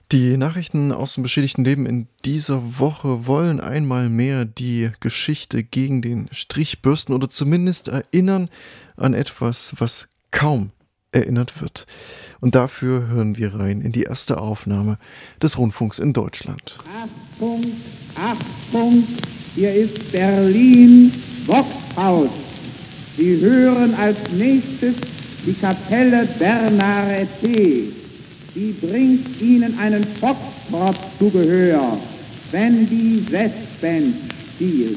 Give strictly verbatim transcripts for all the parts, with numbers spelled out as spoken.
Die Nachrichten aus dem beschädigten Leben in dieser Woche wollen einmal mehr die Geschichte gegen den Strich bürsten oder zumindest erinnern an etwas, was kaum erinnert wird. Und dafür hören wir rein in die erste Aufnahme des Rundfunks in Deutschland. Achtung, Achtung, hier ist Berlin, Boxhaus. Sie hören als nächstes die Kapelle Bernarete. Die bringt Ihnen einen Foxtrott zu Gehör, wenn die Westband spielt.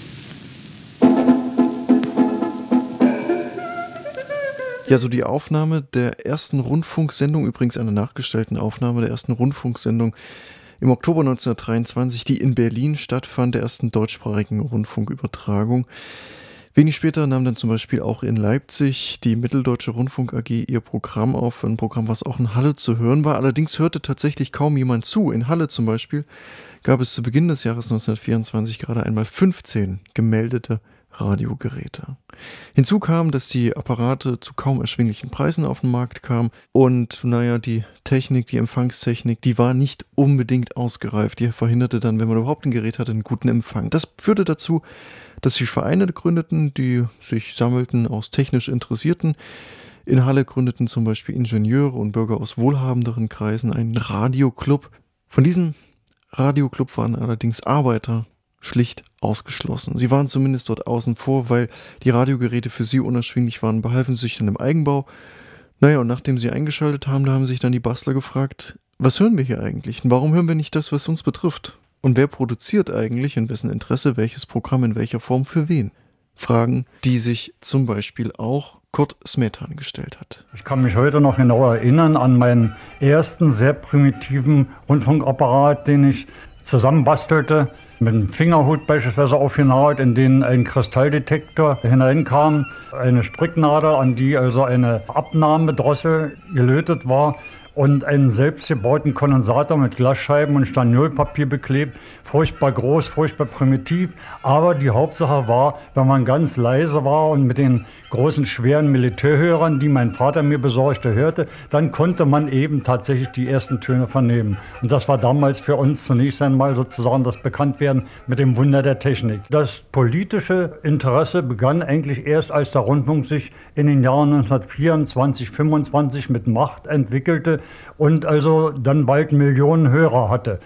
Ja, so die Aufnahme der ersten Rundfunksendung, übrigens eine nachgestellten Aufnahme der ersten Rundfunksendung im Oktober neunzehnhundertdreiundzwanzig, die in Berlin stattfand, der ersten deutschsprachigen Rundfunkübertragung. Wenig später nahm dann zum Beispiel auch in Leipzig die Mitteldeutsche Rundfunk A G ihr Programm auf, ein Programm, was auch in Halle zu hören war. Allerdings hörte tatsächlich kaum jemand zu. In Halle zum Beispiel gab es zu Beginn des Jahres neunzehnhundertvierundzwanzig gerade einmal fünfzehn gemeldete Radiogeräte. Hinzu kam, dass die Apparate zu kaum erschwinglichen Preisen auf den Markt kamen und, naja, die Technik, die Empfangstechnik, die war nicht unbedingt ausgereift. Die verhinderte dann, wenn man überhaupt ein Gerät hatte, einen guten Empfang. Das führte dazu, dass sich Vereine gründeten, die sich sammelten aus technisch Interessierten. In Halle gründeten zum Beispiel Ingenieure und Bürger aus wohlhabenderen Kreisen einen Radioclub. Von diesem Radioclub waren allerdings Arbeiter schlicht ausgeschlossen. Sie waren zumindest dort außen vor, weil die Radiogeräte für sie unerschwinglich waren, behalfen sie sich dann im Eigenbau. Naja, und nachdem sie eingeschaltet haben, da haben sich dann die Bastler gefragt, was hören wir hier eigentlich? Und warum hören wir nicht das, was uns betrifft? Und wer produziert eigentlich, in wessen Interesse, welches Programm, in welcher Form, für wen? Fragen, die sich zum Beispiel auch Kurt Smetan gestellt hat. Ich kann mich heute noch genau erinnern an meinen ersten sehr primitiven Rundfunkapparat, den ich zusammenbastelte, mit einem Fingerhut beispielsweise aufgenagelt, in den ein Kristalldetektor hineinkam, eine Stricknadel, an die also eine Abnahmedrossel gelötet war, und einen selbstgebauten Kondensator mit Glasscheiben und Staniolpapier beklebt. Furchtbar groß, furchtbar primitiv. Aber die Hauptsache war, wenn man ganz leise war und mit den großen, schweren Militärhörern, die mein Vater mir besorgte, hörte, dann konnte man eben tatsächlich die ersten Töne vernehmen. Und das war damals für uns zunächst einmal sozusagen das Bekanntwerden mit dem Wunder der Technik. Das politische Interesse begann eigentlich erst, als der Rundfunk sich in den Jahren neunzehnhundertvierundzwanzig, fünfundzwanzig mit Macht entwickelte und also dann bald Millionen Hörer hatte.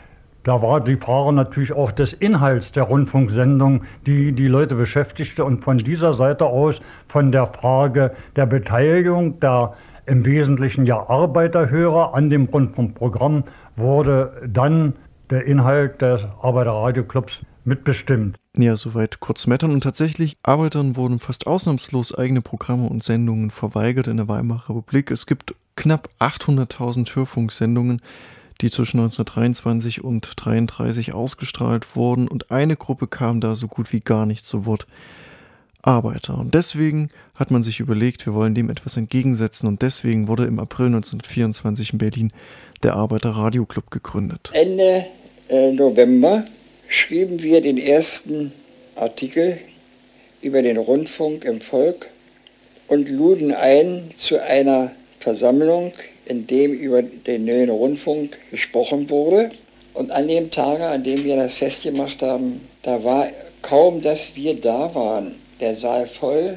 Da war die Frage natürlich auch des Inhalts der Rundfunksendung, die die Leute beschäftigte, und von dieser Seite aus, von der Frage der Beteiligung der im Wesentlichen ja Arbeiterhörer an dem Rundfunkprogramm, wurde dann der Inhalt des Arbeiterradioclubs mitbestimmt. Ja, soweit Kurt Smetan. Und tatsächlich, Arbeitern wurden fast ausnahmslos eigene Programme und Sendungen verweigert in der Weimarer Republik. Es gibt knapp achthunderttausend Hörfunksendungen, die zwischen neunzehnhundertdreiundzwanzig und neunzehnhundertdreiunddreißig ausgestrahlt wurden, und eine Gruppe kam da so gut wie gar nicht zu Wort: Arbeiter. Und deswegen hat man sich überlegt, wir wollen dem etwas entgegensetzen, und deswegen wurde im April neunzehnhundertvierundzwanzig in Berlin der Arbeiter-Radio-Club gegründet. Ende äh, November schrieben wir den ersten Artikel über den Rundfunk im Volk und luden ein zu einer Versammlung, in dem über den neuen Rundfunk gesprochen wurde. Und an dem Tage, an dem wir das festgemacht haben, da war kaum, dass wir da waren, der Saal voll,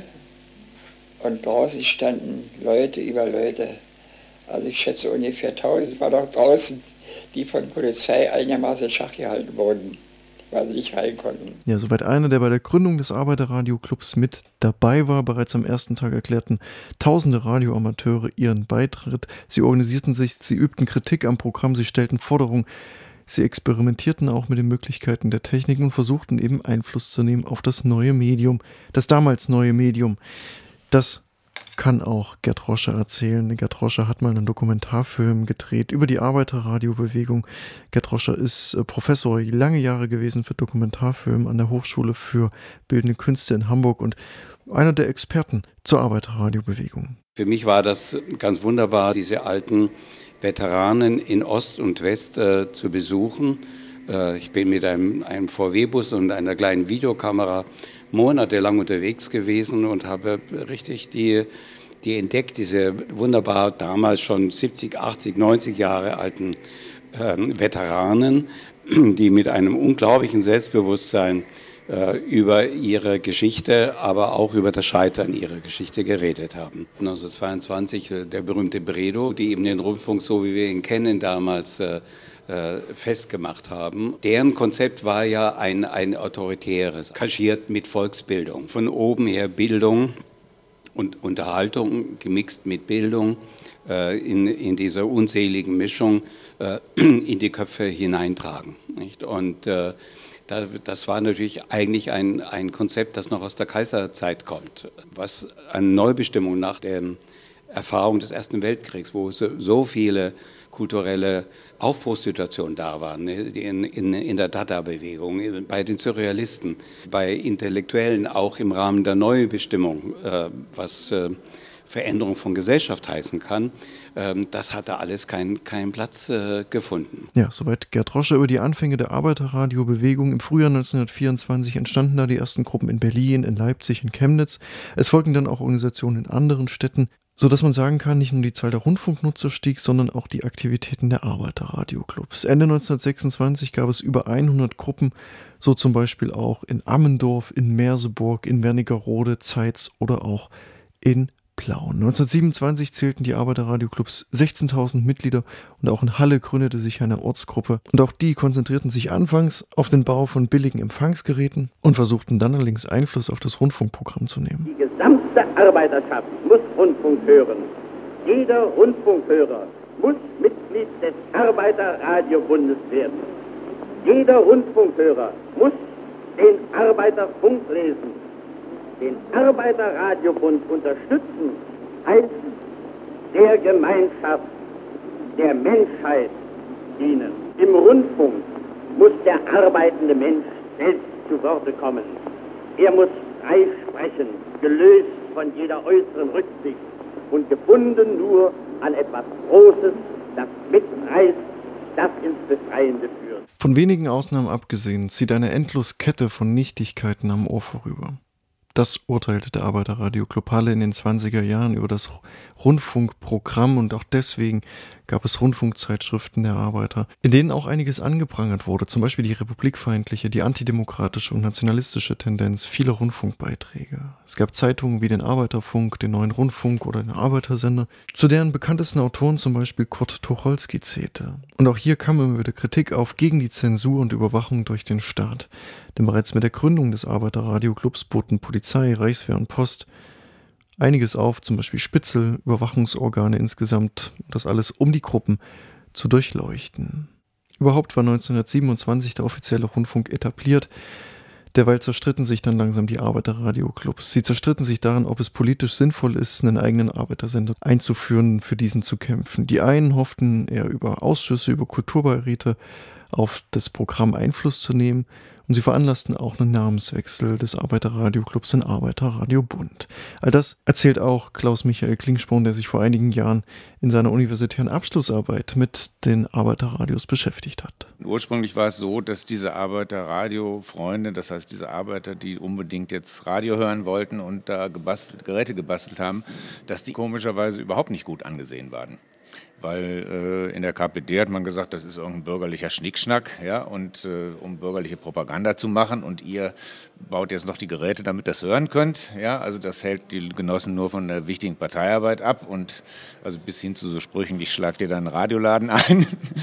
und draußen standen Leute über Leute. Also ich schätze ungefähr tausend war doch draußen, die von Polizei einigermaßen in Schach gehalten wurden, weil sie nicht rein konnten. Ja, soweit einer, der bei der Gründung des Arbeiterradioclubs mit dabei war. Bereits am ersten Tag erklärten tausende Radioamateure ihren Beitritt. Sie organisierten sich, sie übten Kritik am Programm, sie stellten Forderungen, sie experimentierten auch mit den Möglichkeiten der Technik und versuchten eben Einfluss zu nehmen auf das neue Medium, das damals neue Medium. Das kann auch Gerd Roscher erzählen. Gerd Roscher hat mal einen Dokumentarfilm gedreht über die Arbeiterradiobewegung. Gerd Roscher ist äh, Professor lange Jahre gewesen für Dokumentarfilm an der Hochschule für Bildende Künste in Hamburg und einer der Experten zur Arbeiterradiobewegung. Für mich war das ganz wunderbar, diese alten Veteranen in Ost und West äh, zu besuchen. Äh, ich bin mit einem, einem V W-Bus und einer kleinen Videokamera monatelang unterwegs gewesen und habe richtig die, die entdeckt, diese wunderbar damals schon siebzig, achtzig, neunzig Jahre alten äh, Veteranen, die mit einem unglaublichen Selbstbewusstsein äh, über ihre Geschichte, aber auch über das Scheitern ihrer Geschichte geredet haben. neunzehnhundertzweiundzwanzig äh, der berühmte Bredow, die eben den Rundfunk, so wie wir ihn kennen, damals äh, äh, festgemacht haben. Deren Konzept war ja ein, ein autoritäres, kaschiert mit Volksbildung. Von oben her Bildung und Unterhaltung, gemixt mit Bildung, äh, in, in dieser unzähligen Mischung äh, in die Köpfe hineintragen. Nicht? Und äh, das war natürlich eigentlich ein, ein Konzept, das noch aus der Kaiserzeit kommt, was eine Neubestimmung nach der Erfahrung des Ersten Weltkriegs, wo so viele kulturelle Aufbruchssituationen da waren, in, in, in der Dada-Bewegung, bei den Surrealisten, bei Intellektuellen, auch im Rahmen der Neubestimmung, was Veränderung von Gesellschaft heißen kann, das hatte alles keinen keinen Platz gefunden. Ja, soweit Gerd Roscher über die Anfänge der Arbeiterradiobewegung. Im Frühjahr neunzehnhundertvierundzwanzig entstanden da die ersten Gruppen in Berlin, in Leipzig, in Chemnitz. Es folgten dann auch Organisationen in anderen Städten, sodass man sagen kann, nicht nur die Zahl der Rundfunknutzer stieg, sondern auch die Aktivitäten der Arbeiterradioclubs. Ende neunzehnhundertsechsundzwanzig gab es über hundert Gruppen, so zum Beispiel auch in Ammendorf, in Merseburg, in Wernigerode, Zeitz oder auch in Plauen. neunzehnhundertsiebenundzwanzig zählten die Arbeiterradioclubs sechzehntausend Mitglieder und auch in Halle gründete sich eine Ortsgruppe. Und auch die konzentrierten sich anfangs auf den Bau von billigen Empfangsgeräten und versuchten dann allerdings Einfluss auf das Rundfunkprogramm zu nehmen. Die gesamte Arbeiterschaft muss Rundfunk hören. Jeder Rundfunkhörer muss Mitglied des Arbeiterradiobundes werden. Jeder Rundfunkhörer muss den Arbeiterfunk lesen. Den Arbeiterradiobund unterstützen, heißt der Gemeinschaft, der Menschheit dienen. Im Rundfunk muss der arbeitende Mensch selbst zu Worte kommen. Er muss frei sprechen, gelöst von jeder äußeren Rücksicht und gebunden nur an etwas Großes, das mitreißt, das ins Befreiende führt. Von wenigen Ausnahmen abgesehen zieht eine endlose Kette von Nichtigkeiten am Ohr vorüber. Das urteilte der Arbeiterradioclub Halle in den zwanziger Jahren über das Rundfunkprogramm und auch deswegen gab es Rundfunkzeitschriften der Arbeiter, in denen auch einiges angeprangert wurde, zum Beispiel die republikfeindliche, die antidemokratische und nationalistische Tendenz vieler Rundfunkbeiträge. Es gab Zeitungen wie den Arbeiterfunk, den Neuen Rundfunk oder den Arbeitersender, zu deren bekanntesten Autoren zum Beispiel Kurt Tucholsky zählte. Und auch hier kam immer wieder Kritik auf gegen die Zensur und Überwachung durch den Staat. Denn bereits mit der Gründung des Arbeiterradioclubs boten Polizei, Reichswehr und Post einiges auf, zum Beispiel Spitzel, Überwachungsorgane insgesamt, das alles, um die Gruppen zu durchleuchten. Überhaupt war neunzehnhundertsiebenundzwanzig der offizielle Rundfunk etabliert. Derweil zerstritten sich dann langsam die Arbeiterradioclubs. Sie zerstritten sich daran, ob es politisch sinnvoll ist, einen eigenen Arbeitersender einzuführen, für diesen zu kämpfen. Die einen hofften eher über Ausschüsse, über Kulturbeiräte auf das Programm Einfluss zu nehmen. Und sie veranlassten auch einen Namenswechsel des Arbeiterradioclubs in Arbeiterradiobund. All das erzählt auch Klaus-Michael Klingsporn, der sich vor einigen Jahren in seiner universitären Abschlussarbeit mit den Arbeiterradios beschäftigt hat. Ursprünglich war es so, dass diese Arbeiterradio-Freunde, das heißt diese Arbeiter, die unbedingt jetzt Radio hören wollten und da gebastelt, Geräte gebastelt haben, dass die komischerweise überhaupt nicht gut angesehen waren. Weil äh, in der K P D hat man gesagt, das ist irgendein bürgerlicher Schnickschnack, ja, und äh, um bürgerliche Propaganda zu machen und ihr baut jetzt noch die Geräte, damit ihr das hören könnt, ja, also das hält die Genossen nur von der wichtigen Parteiarbeit ab und also bis hin zu so Sprüchen, ich schlag dir dann einen Radioladen ein,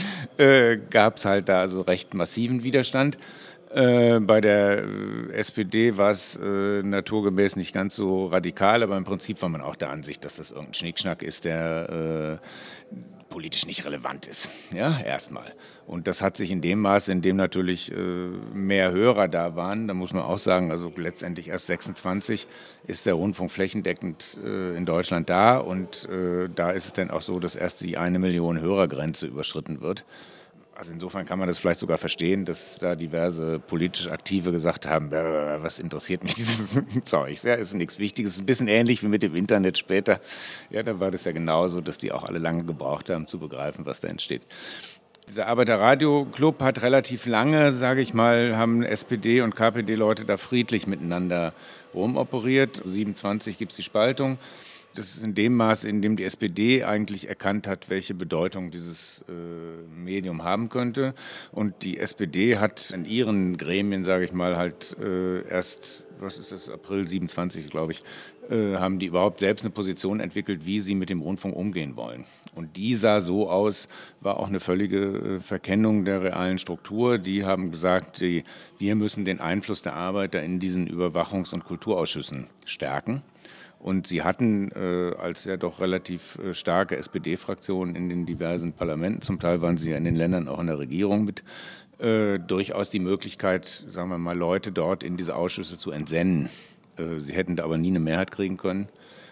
äh, gab es halt da also recht massiven Widerstand. Äh, bei der äh, S P D war es äh, naturgemäß nicht ganz so radikal, aber im Prinzip war man auch der Ansicht, dass das irgendein Schnickschnack ist, der äh, politisch nicht relevant ist, ja, erstmal. Und das hat sich in dem Maße, in dem natürlich äh, mehr Hörer da waren, da muss man auch sagen, also letztendlich erst sechsundzwanzig ist der Rundfunk flächendeckend äh, in Deutschland da und äh, da ist es dann auch so, dass erst die eine Million Hörergrenze überschritten wird. Also insofern kann man das vielleicht sogar verstehen, dass da diverse politisch Aktive gesagt haben, was interessiert mich dieses Zeug? Ja, ist nichts Wichtiges, ein bisschen ähnlich wie mit dem Internet später. Ja, da war das ja genauso, dass die auch alle lange gebraucht haben, zu begreifen, was da entsteht. Dieser Arbeiterradio-Club hat relativ lange, sage ich mal, haben S P D und K P D-Leute da friedlich miteinander rumoperiert. siebenundzwanzig gibt es die Spaltung. das ist in dem Maße, in dem die S P D eigentlich erkannt hat, welche Bedeutung dieses äh, Medium haben könnte. Und die S P D hat in ihren Gremien, sage ich mal, halt äh, erst, was ist das, April siebenundzwanzig, glaube ich, äh, haben die überhaupt selbst eine Position entwickelt, wie sie mit dem Rundfunk umgehen wollen. Und die sah so aus, war auch eine völlige äh, Verkennung der realen Struktur. Die haben gesagt, die, wir müssen den Einfluss der Arbeiter in diesen Überwachungs- und Kulturausschüssen stärken. Und sie hatten äh, als ja doch relativ äh, starke S P D-Fraktion in den diversen Parlamenten, zum Teil waren sie ja in den Ländern auch in der Regierung mit, äh, durchaus die Möglichkeit, sagen wir mal, Leute dort in diese Ausschüsse zu entsenden. Äh, sie hätten da aber nie eine Mehrheit kriegen können.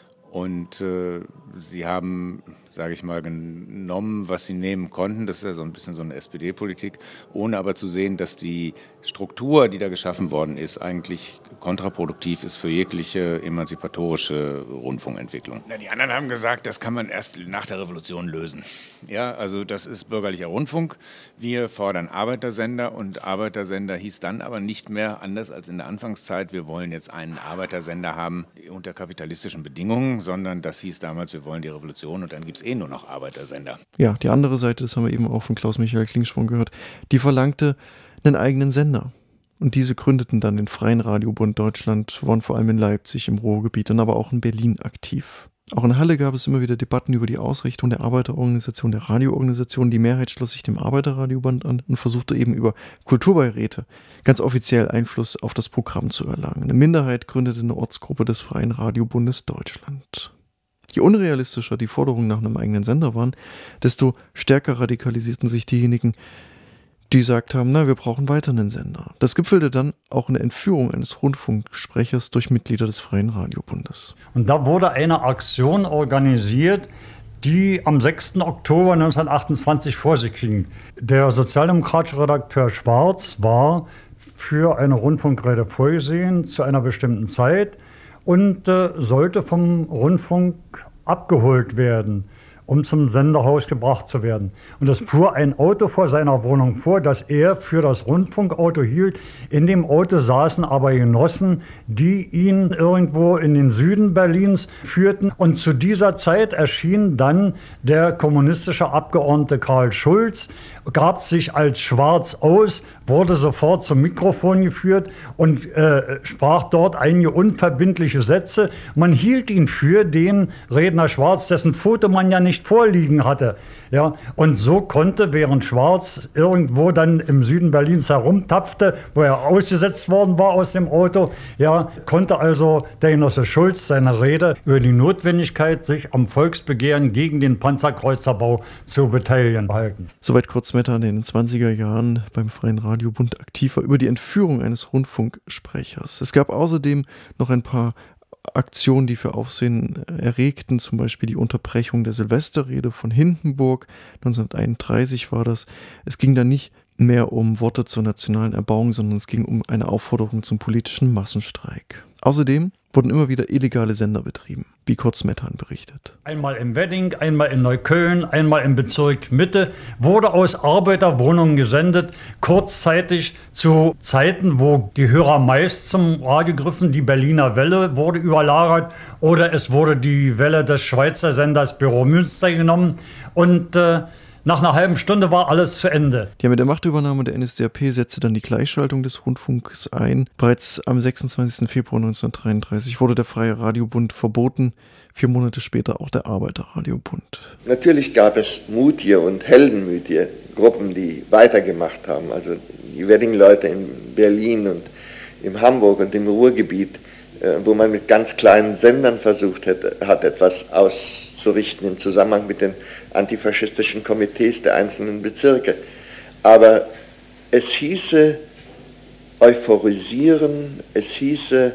Und äh, sie haben, sage ich mal, genommen, was sie nehmen konnten. Das ist ja so ein bisschen so eine S P D-Politik, ohne aber zu sehen, dass die Struktur, die da geschaffen worden ist, eigentlich kontraproduktiv ist für jegliche emanzipatorische Rundfunkentwicklung. Na, die anderen haben gesagt, das kann man erst nach der Revolution lösen. Ja, also das ist bürgerlicher Rundfunk. Wir fordern Arbeitersender und Arbeitersender hieß dann aber nicht mehr anders als in der Anfangszeit. Wir wollen jetzt einen Arbeitersender haben unter kapitalistischen Bedingungen, sondern das hieß damals, wir wollen die Revolution und dann gibt es eh nur noch Arbeitersender. Ja, die andere Seite, das haben wir eben auch von Klaus-Michael Klingsprung gehört, die verlangte einen eigenen Sender. Und diese gründeten dann den Freien Radiobund Deutschland, waren vor allem in Leipzig im Ruhrgebiet, dann aber auch in Berlin aktiv. Auch in Halle gab es immer wieder Debatten über die Ausrichtung der Arbeiterorganisation, der Radioorganisation. Die Mehrheit schloss sich dem Arbeiterradioband an und versuchte eben über Kulturbeiräte ganz offiziell Einfluss auf das Programm zu erlangen. Eine Minderheit gründete eine Ortsgruppe des Freien Radiobundes Deutschland. Je unrealistischer die Forderungen nach einem eigenen Sender waren, desto stärker radikalisierten sich diejenigen, die gesagt haben, na, wir brauchen weiter einen Sender. Das gipfelte dann auch in der Entführung eines Rundfunksprechers durch Mitglieder des Freien Radiobundes. Und da wurde eine Aktion organisiert, die am sechsten Oktober neunzehnhundertachtundzwanzig vor sich ging. Der sozialdemokratische Redakteur Schwarz war für eine Rundfunkrede vorgesehen zu einer bestimmten Zeit und äh, sollte vom Rundfunk abgeholt werden, um zum Senderhaus gebracht zu werden. Und es fuhr ein Auto vor seiner Wohnung vor, das er für das Rundfunkauto hielt. In dem Auto saßen aber Genossen, die ihn irgendwo in den Süden Berlins führten. Und zu dieser Zeit erschien dann der kommunistische Abgeordnete Karl Schulz, gab sich als Schwarz aus, wurde sofort zum Mikrofon geführt und äh, sprach dort einige unverbindliche Sätze. Man hielt ihn für den Redner Schwarz, dessen Foto man ja nicht vorliegen hatte. Ja, und so konnte, während Schwarz irgendwo dann im Süden Berlins herumtapfte, wo er ausgesetzt worden war aus dem Auto, ja, konnte also der Genosse Schulz seine Rede über die Notwendigkeit, sich am Volksbegehren gegen den Panzerkreuzerbau zu beteiligen, halten. Soweit Kurt Smettern in den zwanziger Jahren beim Freien Radiobund aktiv war über die Entführung eines Rundfunksprechers. Es gab außerdem noch ein paar Aktionen, die für Aufsehen erregten, zum Beispiel die Unterbrechung der Silvesterrede von Hindenburg, neunzehnhunderteinunddreißig war das. Es ging dann nicht mehr um Worte zur nationalen Erbauung, sondern es ging um eine Aufforderung zum politischen Massenstreik. Außerdem wurden immer wieder illegale Sender betrieben, wie Kurt Smettern berichtet. Einmal im Wedding, einmal in Neukölln, einmal im Bezirk Mitte wurde aus Arbeiterwohnungen gesendet, kurzzeitig zu Zeiten, wo die Hörer meist zum Radio griffen. Die Berliner Welle wurde überlagert oder es wurde die Welle des Schweizer Senders Büro Münster genommen und äh, nach einer halben Stunde war alles zu Ende. Ja, mit der Machtübernahme der N S D A P setzte dann die Gleichschaltung des Rundfunks ein. Bereits am sechsundzwanzigsten Februar neunzehnhundertdreiunddreißig wurde der Freie Radiobund verboten, vier Monate später auch der Arbeiterradiobund. Natürlich gab es mutige und heldenmütige Gruppen, die weitergemacht haben. Also die Wedding-Leute in Berlin und in Hamburg und im Ruhrgebiet, wo man mit ganz kleinen Sendern versucht hätte, hat etwas auszurichten im Zusammenhang mit den antifaschistischen Komitees der einzelnen Bezirke. Aber es hieße euphorisieren, es hieße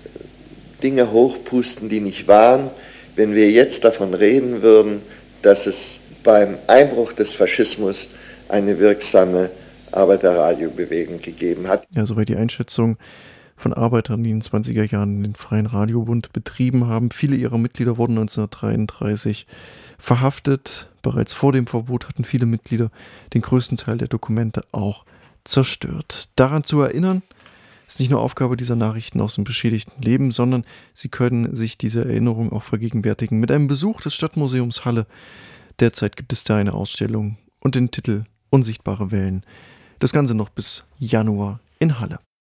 Dinge hochpusten, die nicht waren, wenn wir jetzt davon reden würden, dass es beim Einbruch des Faschismus eine wirksame Arbeiterradiobewegung gegeben hat. Ja, soweit die Einschätzung von Arbeitern, die in den zwanziger Jahren den Freien Radiobund betrieben haben. Viele ihrer Mitglieder wurden neunzehnhundertdreiunddreißig verhaftet. Bereits vor dem Verbot hatten viele Mitglieder den größten Teil der Dokumente auch zerstört. Daran zu erinnern ist nicht nur Aufgabe dieser Nachrichten aus dem beschädigten Leben, sondern Sie können sich diese Erinnerung auch vergegenwärtigen mit einem Besuch des Stadtmuseums Halle. Derzeit gibt es da eine Ausstellung und den Titel Unsichtbare Wellen. Das Ganze noch bis Januar in Halle.